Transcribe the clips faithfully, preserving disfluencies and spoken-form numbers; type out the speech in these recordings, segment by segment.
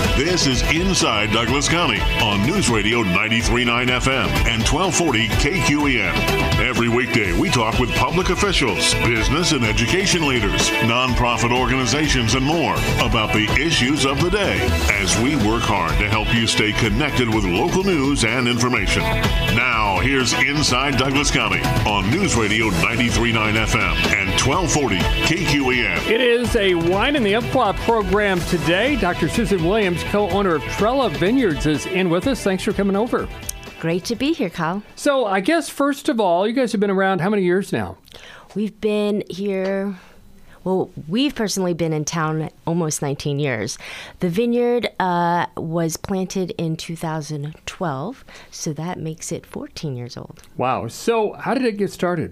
This is Inside Douglas County on News Radio ninety-three point nine F M and twelve forty K Q E N. Every weekday, we talk with public officials, business and education leaders, nonprofit organizations, and more about the issues of the day as we work hard to help you stay connected with local news and information. Now, here's Inside Douglas County on News Radio ninety-three point nine F M and twelve forty K Q E N. It is a Wine in the Umpqua program today. Doctor Susan Williams, co-owner of Trella Vineyards, is in with us. Thanks for coming over. Great to be here, Kyle. So I guess, first of all, you guys have been around how many years now? We've been here, well, we've personally been in town almost nineteen years. The vineyard uh, was planted in two thousand twelve, so that makes it fourteen years old. Wow. So how did it get started?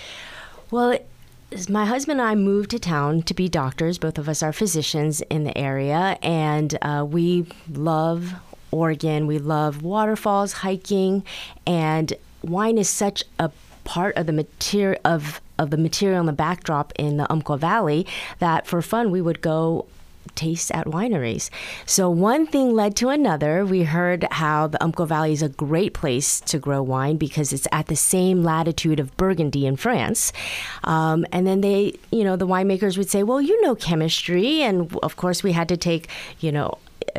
Well, it, my husband and I moved to town to be doctors. Both of us are physicians in the area, and uh, we love Oregon. We love waterfalls, hiking, and wine is such a part of the material of of the material and the backdrop in the Umpqua Valley that for fun we would go taste at wineries. So one thing led to another. We heard how the Umpqua Valley is a great place to grow wine because it's at the same latitude of Burgundy in France. Um, and then they, you know, the winemakers would say, well, you know chemistry. And of course we had to take, you know,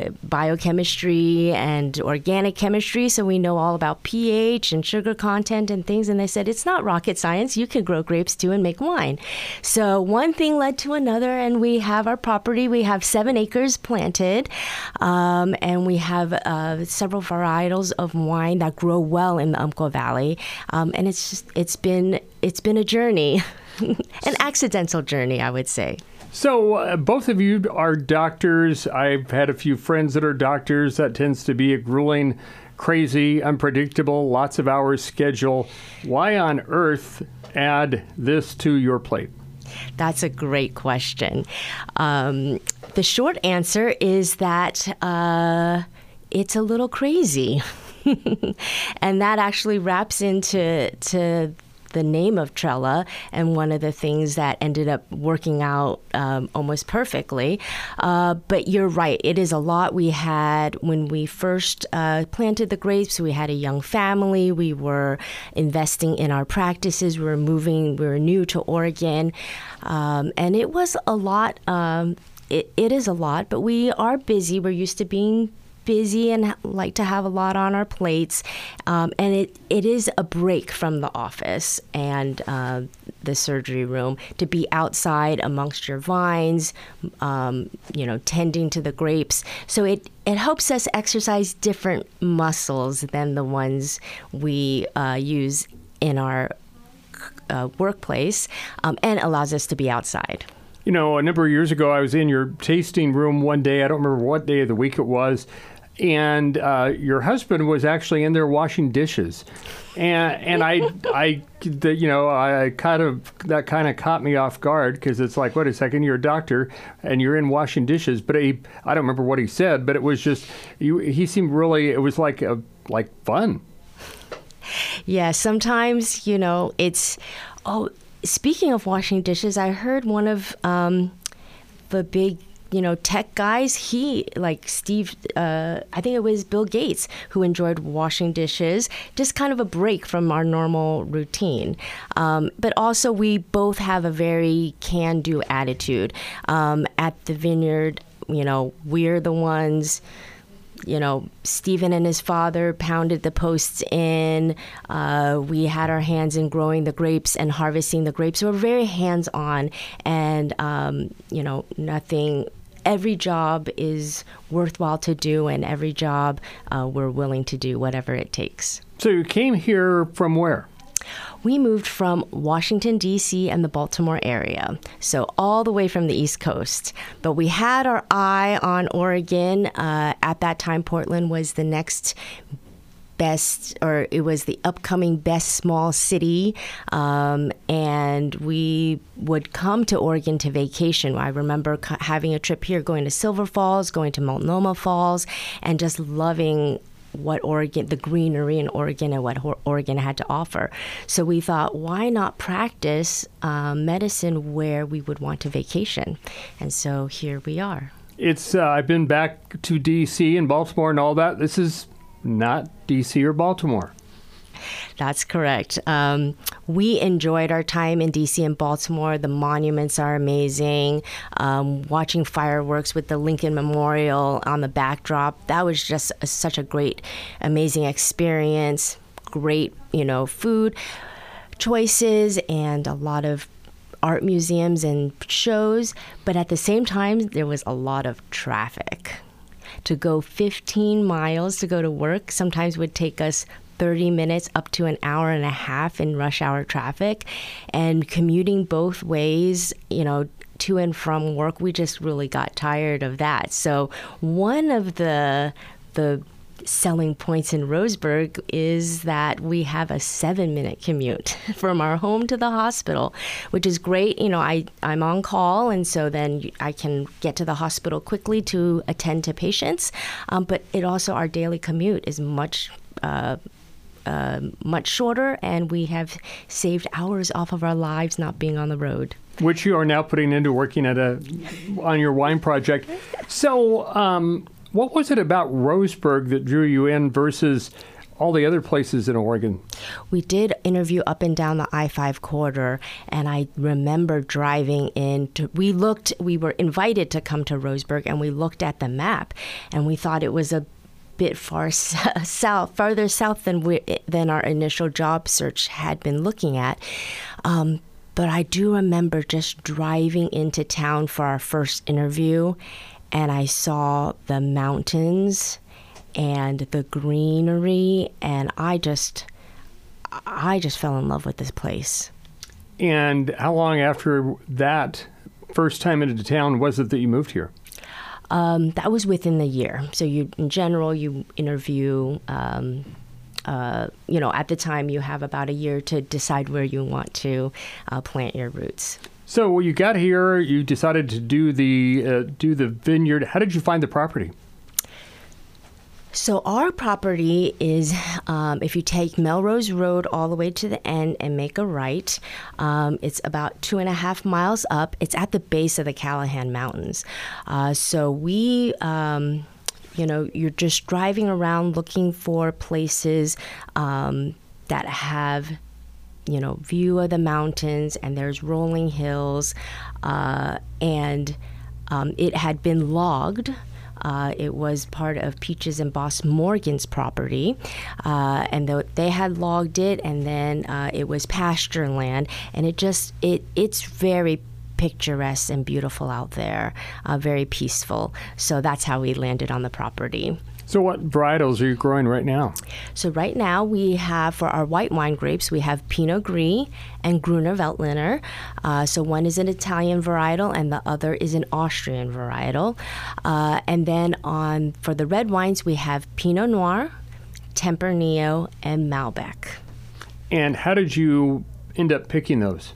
biochemistry and organic chemistry, so we know all about pH and sugar content and things. And they said, it's not rocket science. You can grow grapes too and make wine. So one thing led to another, and we have our property. We have seven acres planted, um, and we have uh, several varietals of wine that grow well in the Umpqua Valley. Um, and it's just, it's been it's been a journey, an accidental journey, I would say. So uh, both of you are doctors. I've had a few friends that are doctors. That tends to be a grueling, crazy, unpredictable, lots of hours schedule. Why on earth add this to your plate? That's a great question. Um, the short answer is that uh, it's a little crazy. And that actually wraps into to the name of Trella, and one of the things that ended up working out um, almost perfectly. Uh, but you're right, it is a lot. We had, when we first uh, planted the grapes, we had a young family. We were investing in our practices. We were moving, we were new to Oregon. Um, and it was a lot, um, it, it is a lot, but we are busy. We're used to being busy and like to have a lot on our plates. Um, and it, it is a break from the office and uh, the surgery room to be outside amongst your vines, um, you know, tending to the grapes. So it, it helps us exercise different muscles than the ones we uh, use in our uh, workplace, um, and allows us to be outside. You know, a number of years ago, I was in your tasting room one day. I don't remember what day of the week it was. And uh, your husband was actually in there washing dishes, and and I I the, you know I kind of that kind of caught me off guard because it's like, wait a second, you're a doctor and you're in washing dishes. But he, I don't remember what he said, but it was just you, he seemed really, it was like a, like fun. Yeah, sometimes you know it's oh. Speaking of washing dishes, I heard one of um, the big. you know, tech guys, he, like Steve, uh, I think it was Bill Gates, who enjoyed washing dishes, just kind of a break from our normal routine. Um, but also we both have a very can-do attitude. Um, at the vineyard, you know, we're the ones, you know, Stephen and his father pounded the posts in. Uh, we had our hands in growing the grapes and harvesting the grapes. So we're very hands-on, and, um, you know, nothing, every job is worthwhile to do, and every job uh, we're willing to do, whatever it takes. So you came here from where? We moved from Washington, D C and the Baltimore area, so all the way from the East Coast. But we had our eye on Oregon. Uh, at that time, Portland was the next best, or it was the upcoming best small city, um, and we would come to Oregon to vacation. I remember c- having a trip here, going to Silver Falls, going to Multnomah Falls, and just loving what Oregon, the greenery in Oregon and what Oregon had to offer. So we thought, why not practice uh, medicine where we would want to vacation? And so here we are. It's uh, I've been back to D C and Baltimore and all that. This is not D C or Baltimore. That's correct. Um, we enjoyed our time in D C and Baltimore. The monuments are amazing. Um, watching fireworks with the Lincoln Memorial on the backdrop, that was just a, such a great, amazing experience. Great, you know, food choices and a lot of art museums and shows. But at the same time, there was a lot of traffic. To go fifteen miles to go to work sometimes would take us thirty minutes up to an hour and a half in rush hour traffic, and commuting both ways, you know, to and from work, we just really got tired of that. So one of the the selling points in Roseburg is that we have a seven minute commute from our home to the hospital, which is great. You know, I, I'm on call, and so then I can get to the hospital quickly to attend to patients. Um, but it also, our daily commute is much uh, Uh, much shorter, and we have saved hours off of our lives not being on the road. Which you are now putting into working at a on your wine project. So, um, what was it about Roseburg that drew you in versus all the other places in Oregon? We did interview up and down the I five corridor, and I remember driving in. To, we looked, we were invited to come to Roseburg, and we looked at the map, and we thought it was a bit far south, farther south than we, than our initial job search had been looking at. Um, but I do remember just driving into town for our first interview, and I saw the mountains and the greenery, and I just, I just fell in love with this place. And how long after that first time into town was it that you moved here? Um, that was within the year. So you, in general, you interview, um, uh, you know, at the time you have about a year to decide where you want to uh, plant your roots. So when you got here, you decided to do the uh, do the vineyard. How did you find the property? So our property is, um, if you take Melrose Road all the way to the end and make a right, um, it's about two and a half miles up. It's at the base of the Callahan Mountains. Uh, so we, um, you know, you're just driving around looking for places um, that have, you know, view of the mountains, and there's rolling hills, uh, and um, it had been logged. Uh, it was part of Peaches and Boss Morgan's property, uh, and th- they had logged it, and then uh, it was pasture land, and it just it it's very picturesque and beautiful out there, uh, very peaceful. So that's how we landed on the property. So what varietals are you growing right now? So right now we have, for our white wine grapes, we have Pinot Gris and Gruner Veltliner. Uh, so one is an Italian varietal and the other is an Austrian varietal. Uh, and then on for the red wines, we have Pinot Noir, Tempranillo, and Malbec. And how did you end up picking those?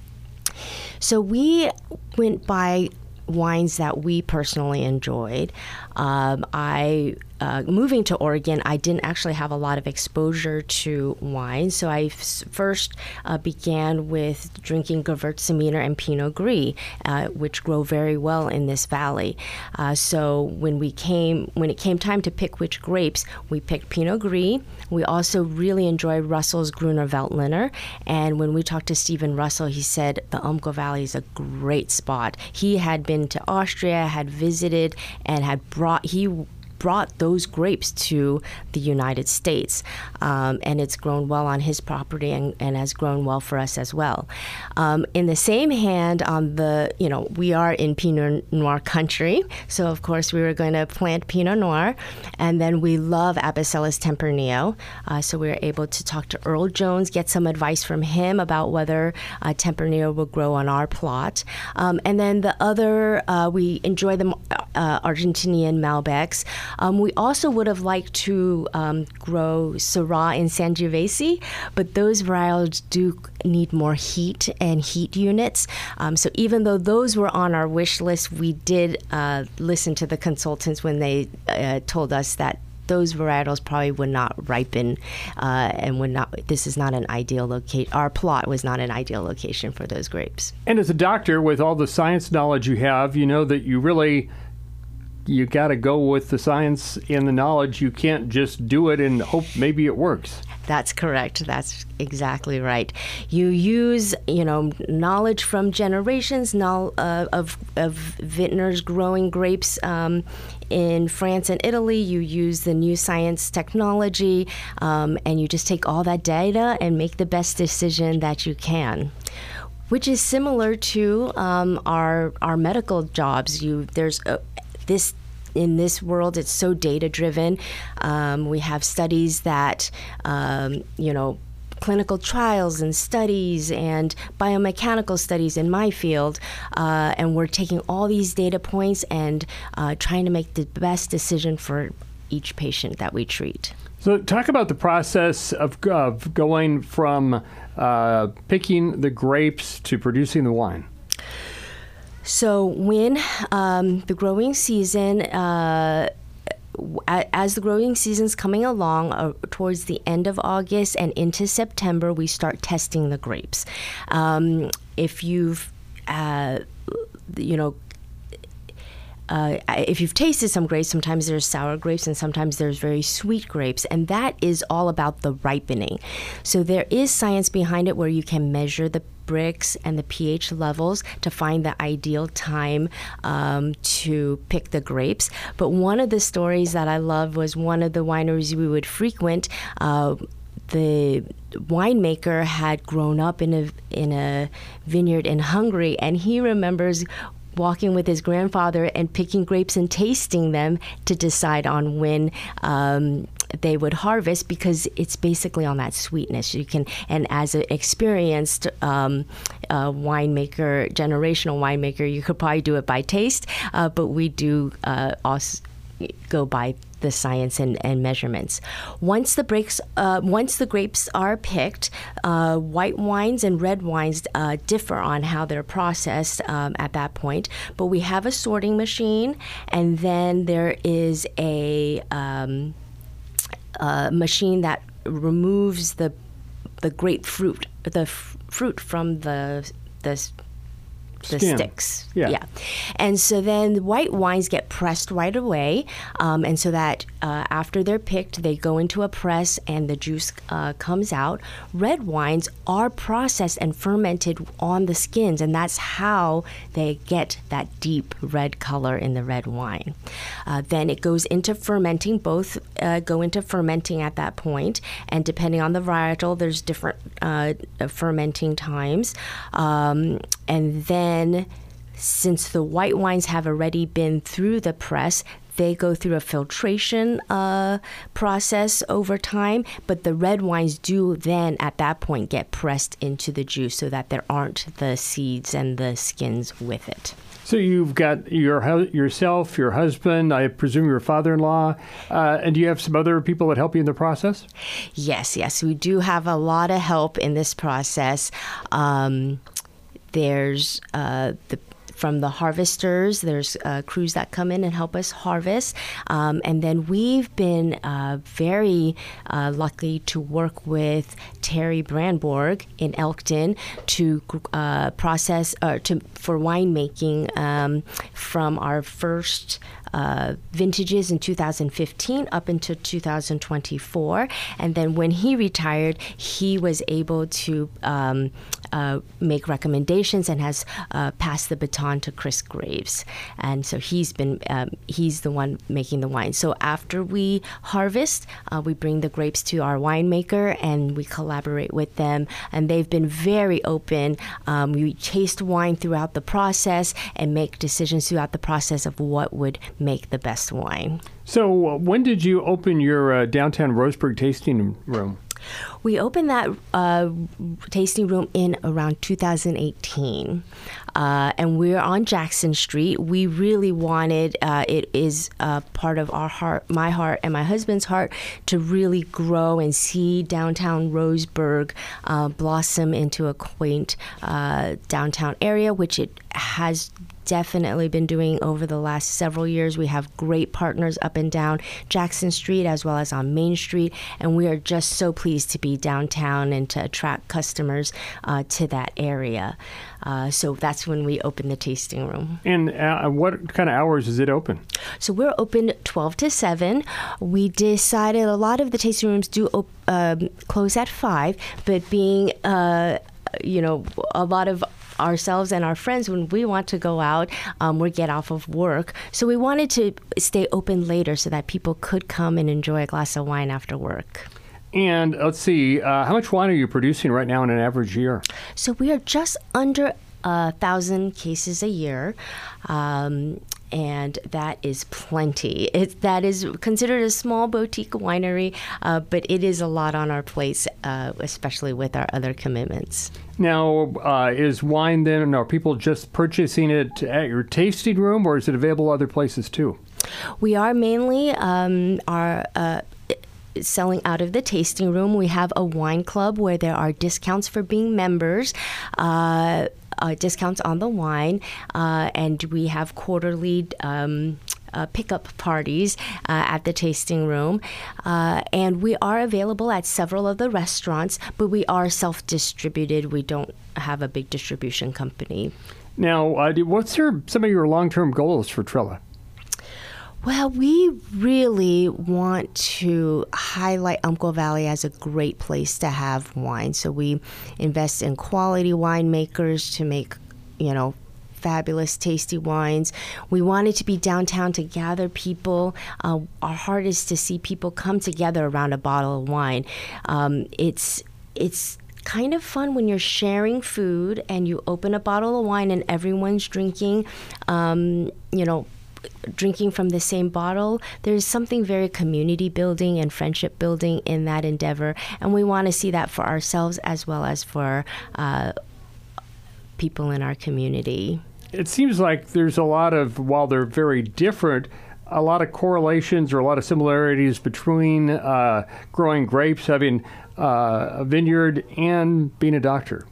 So we went by wines that we personally enjoyed. Um, I uh, moving to Oregon, I didn't actually have a lot of exposure to wine, so I f- first uh, began with drinking Gewürztraminer and Pinot Gris, uh, which grow very well in this valley. Uh, so when we came, when it came time to pick which grapes, we picked Pinot Gris. We also really enjoyed Russell's Gruner Veltliner, and when we talked to Stephen Russell, he said the Umpqua Valley is a great spot. He had been to Austria, had visited, and had brought he brought those grapes to the United States, um, and it's grown well on his property and, and has grown well for us as well. Um, in the same hand, on the you know we are in Pinot Noir country, so of course we were going to plant Pinot Noir, and then we love Abicelas Tempranillo, uh, so we were able to talk to Earl Jones, get some advice from him about whether uh, Tempranillo will grow on our plot, um, and then the other uh, we enjoy the uh, Argentinian Malbecs. Um, we also would have liked to um, grow Syrah in Sangiovese, but those varietals do need more heat and heat units. Um, so even though those were on our wish list, we did uh, listen to the consultants when they uh, told us that those varietals probably would not ripen uh, and would not. This is not an ideal location. Our plot was not an ideal location for those grapes. And as a doctor, with all the science knowledge you have, you know that you really you got to go with the science and the knowledge. You can't just do it and hope maybe it works. That's correct. That's exactly right. You use, you know, knowledge from generations no, uh, of of vintners growing grapes um, in France and Italy. You use the new science technology, um, and you just take all that data and make the best decision that you can. Which is similar to um, our our medical jobs. You there's a, this. In this world, it's so data-driven. Um, we have studies that, um, you know, clinical trials and studies and biomechanical studies in my field, uh, and we're taking all these data points and uh, trying to make the best decision for each patient that we treat. So talk about the process of, of going from uh, picking the grapes to producing the wine. So when um, the growing season, uh, as the growing season's coming along, uh, towards the end of August and into September, we start testing the grapes. Um, if you've, uh, you know, Uh, if you've tasted some grapes, sometimes there's sour grapes and sometimes there's very sweet grapes, and that is all about the ripening. So there is science behind it where you can measure the Brix and the pH levels to find the ideal time um, to pick the grapes. But one of the stories that I love was one of the wineries we would frequent. Uh, the winemaker had grown up in a in a vineyard in Hungary, and he remembers walking with his grandfather and picking grapes and tasting them to decide on when um, they would harvest, because it's basically on that sweetness. You can, and as an experienced um, uh, winemaker, generational winemaker, you could probably do it by taste, uh, but we do uh, also go by the science and, and measurements. Once the grapes, uh, once the grapes are picked, uh, white wines and red wines uh, differ on how they're processed um, at that point. But we have a sorting machine, and then there is a um, uh, machine that removes the the grapefruit, the f- fruit from the the. the Skin. sticks. Yeah. yeah. And so then the white wines get pressed right away. Um, and so that uh, after they're picked, they go into a press and the juice uh, comes out. Red wines are processed and fermented on the skins, and that's how they get that deep red color in the red wine. Uh, then it goes into fermenting. Both uh, go into fermenting at that point. And depending on the varietal, there's different uh, fermenting times. Um, and then Then, since the white wines have already been through the press, they go through a filtration uh, process over time, but the red wines do then, at that point, get pressed into the juice so that there aren't the seeds and the skins with it. So you've got your yourself, your husband, I presume your father-in-law, uh, and do you have some other people that help you in the process? Yes, yes. We do have a lot of help in this process. Um, There's uh, the from the harvesters. There's uh, crews that come in and help us harvest, um, and then we've been uh, very uh, lucky to work with Terry Brandborg in Elkton to uh, process or to for winemaking um, from our first Uh, vintages in two thousand fifteen up until two thousand twenty-four. And then when he retired, he was able to um, uh, make recommendations and has uh, passed the baton to Chris Graves. And so he's been, um, he's the one making the wine. So after we harvest, uh, we bring the grapes to our winemaker and we collaborate with them. And they've been very open. Um, we taste wine throughout the process and make decisions throughout the process of what would make the best wine. So uh, when did you open your uh, downtown Roseburg tasting room? We opened that uh, tasting room in around two thousand eighteen, uh, and we're on Jackson Street. We really wanted, uh, it is uh, part of our heart, my heart and my husband's heart, to really grow and see downtown Roseburg uh, blossom into a quaint uh, downtown area, which it has definitely been doing over the last several years. We have great partners up and down Jackson Street as well as on Main Street, and we are just so pleased to be downtown and to attract customers uh, to that area. Uh, so that's when we open the tasting room. And uh, what kind of hours is it open? So we're open twelve to seven. We decided a lot of the tasting rooms do op- um, close at five, but being, uh, you know, a lot of ourselves and our friends, when we want to go out, um, we get off of work. So we wanted to stay open later so that people could come and enjoy a glass of wine after work. And let's see, uh, how much wine are you producing right now in an average year? So we are just under a thousand cases a year. Um, and that is plenty. It, that is considered a small boutique winery, uh, but it is a lot on our plates, uh, especially with our other commitments. Now, uh, is wine then, are people just purchasing it at your tasting room, or is it available other places too? We are mainly um, our uh, selling out of the tasting room. We have a wine club where there are discounts for being members. Uh, Uh, discounts on the wine, uh, and we have quarterly um, uh, pickup parties uh, at the tasting room. Uh, and we are available at several of the restaurants, but we are self-distributed. We don't have a big distribution company. Now, uh, what's your, some of your long-term goals for Trilla? Well, we really want to highlight Umpqua Valley as a great place to have wine. So we invest in quality winemakers to make, you know, fabulous, tasty wines. We wanted to be downtown to gather people. Uh, our heart is to see people come together around a bottle of wine. Um, it's it's kind of fun when you're sharing food and you open a bottle of wine and everyone's drinking, um, you know, drinking from the same bottle. There's something very community building and friendship building in that endeavor, and we want to see that for ourselves as well as for uh, people in our community. It seems like there's a lot of, while they're very different, a lot of correlations or a lot of similarities between uh, growing grapes, having uh, a vineyard, and being a doctor.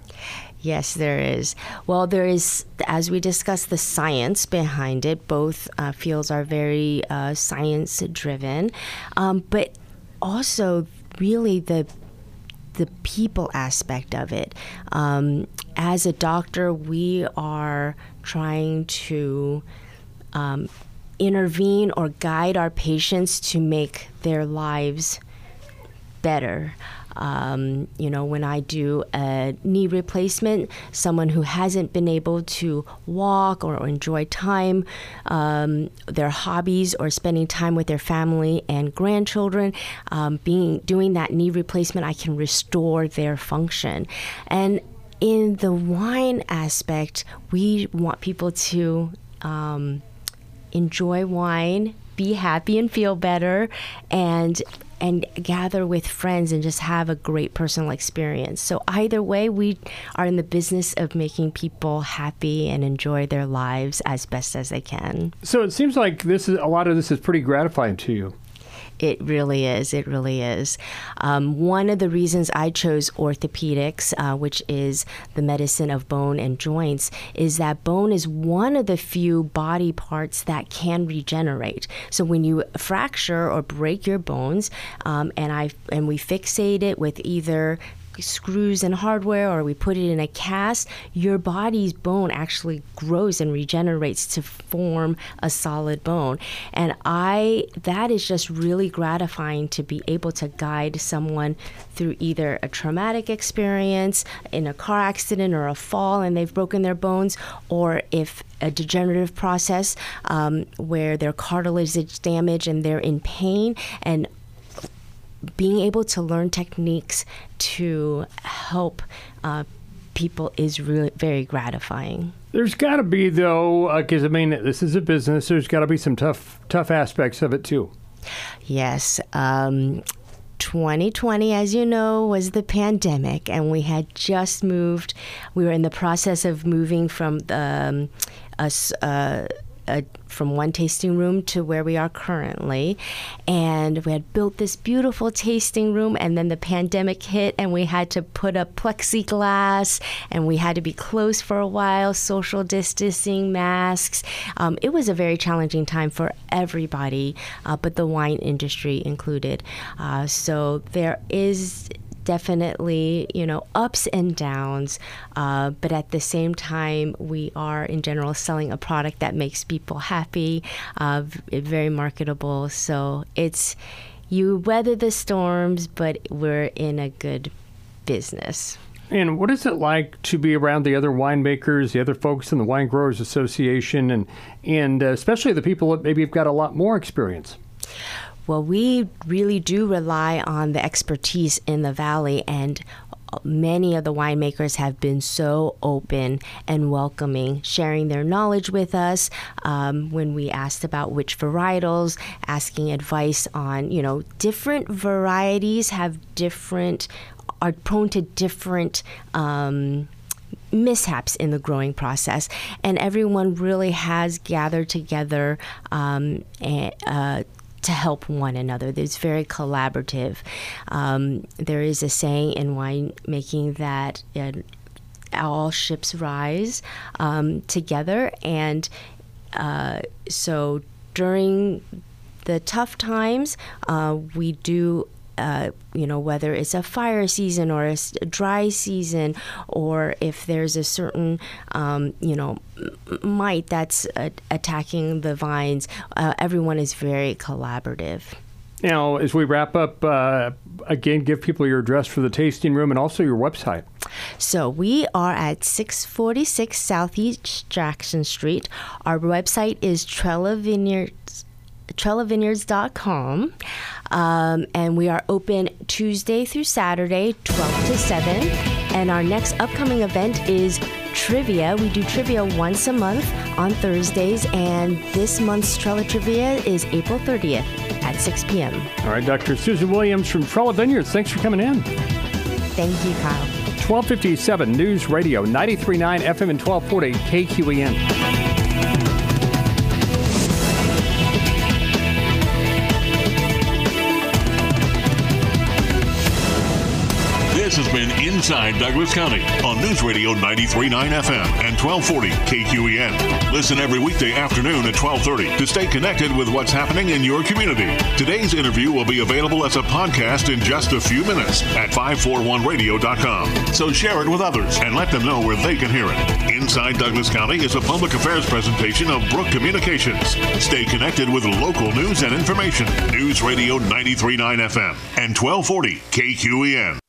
Yes, there is. Well, there is, as we discussed, the science behind it. Both uh, fields are very uh, science-driven, um, but also really the the people aspect of it. Um, as a doctor, we are trying to um, intervene or guide our patients to make their lives better. Um, you know, when I do a knee replacement, someone who hasn't been able to walk or enjoy time, um, their hobbies, or spending time with their family and grandchildren, um, being doing that knee replacement, I can restore their function. And in the wine aspect, we want people to um, enjoy wine, be happy and feel better, and and gather with friends and just have a great personal experience. So either way, we are in the business of making people happy and enjoy their lives as best as they can. So it seems like this is a lot of this is pretty gratifying to you. It really is. It really is. Um, one of the reasons I chose orthopedics, uh, which is the medicine of bone and joints, is that bone is one of the few body parts that can regenerate. So when you fracture or break your bones, um, and I and we fixate it with either screws and hardware, or we put it in a cast, your body's bone actually grows and regenerates to form a solid bone. And I, that is just really gratifying to be able to guide someone through either a traumatic experience in a car accident or a fall and they've broken their bones, or if a degenerative process um, where their cartilage is damaged and they're in pain, and being able to learn techniques to help uh, people is really very gratifying. There's got to be, though, because, uh, I mean, this is a business, there's got to be some tough tough aspects of it, too. Yes. Um, twenty twenty, as you know, was the pandemic, and we had just moved. We were in the process of moving from the, um, us, uh, Uh, from one tasting room to where we are currently, and we had built this beautiful tasting room, and then the pandemic hit and we had to put up plexiglass and we had to be closed for a while, social distancing, masks. Um, it was a very challenging time for everybody, uh, but the wine industry included. Uh, so there is definitely, you know, ups and downs, uh, but at the same time, we are in general selling a product that makes people happy, uh, very marketable. So it's, you weather the storms, but we're in a good business. And what is it like to be around the other winemakers, the other folks in the Wine Growers Association, and and uh, especially the people that maybe have got a lot more experience? Well, we really do rely on the expertise in the Valley, and many of the winemakers have been so open and welcoming, sharing their knowledge with us. Um, when we asked about which varietals, asking advice on, you know, different varieties have different, are prone to different um, mishaps in the growing process, and everyone really has gathered together um, and, uh, to help one another. It's very collaborative. Um, there is a saying in winemaking that uh, all ships rise um, together, and uh, so during the tough times, uh, we do Uh, you know, whether it's a fire season or a dry season, or if there's a certain, um, you know, mite that's uh, attacking the vines, uh, everyone is very collaborative. Now, as we wrap up, uh, again, give people your address for the tasting room and also your website. So we are at six forty-six Southeast Jackson Street. Our website is Trella Vineyards. Trella Vineyards dot com, um, and we are open Tuesday through Saturday, twelve to seven, and our next upcoming event is trivia. We do trivia once a month on Thursdays, and this month's Trella Trivia is April thirtieth at six p.m. All right, Doctor Susan Williams from Trella Vineyards, thanks for coming in. Thank you, Kyle. twelve fifty-seven News Radio, ninety-three point nine F M and twelve forty K Q E N. This has been Inside Douglas County on News Radio ninety-three point nine F M and twelve forty K Q E N. Listen every weekday afternoon at twelve thirty to stay connected with what's happening in your community. Today's interview will be available as a podcast in just a few minutes at five forty-one radio dot com. So share it with others and let them know where they can hear it. Inside Douglas County is a public affairs presentation of Brook Communications. Stay connected with local news and information. News Radio ninety-three point nine F M and twelve forty K Q E N.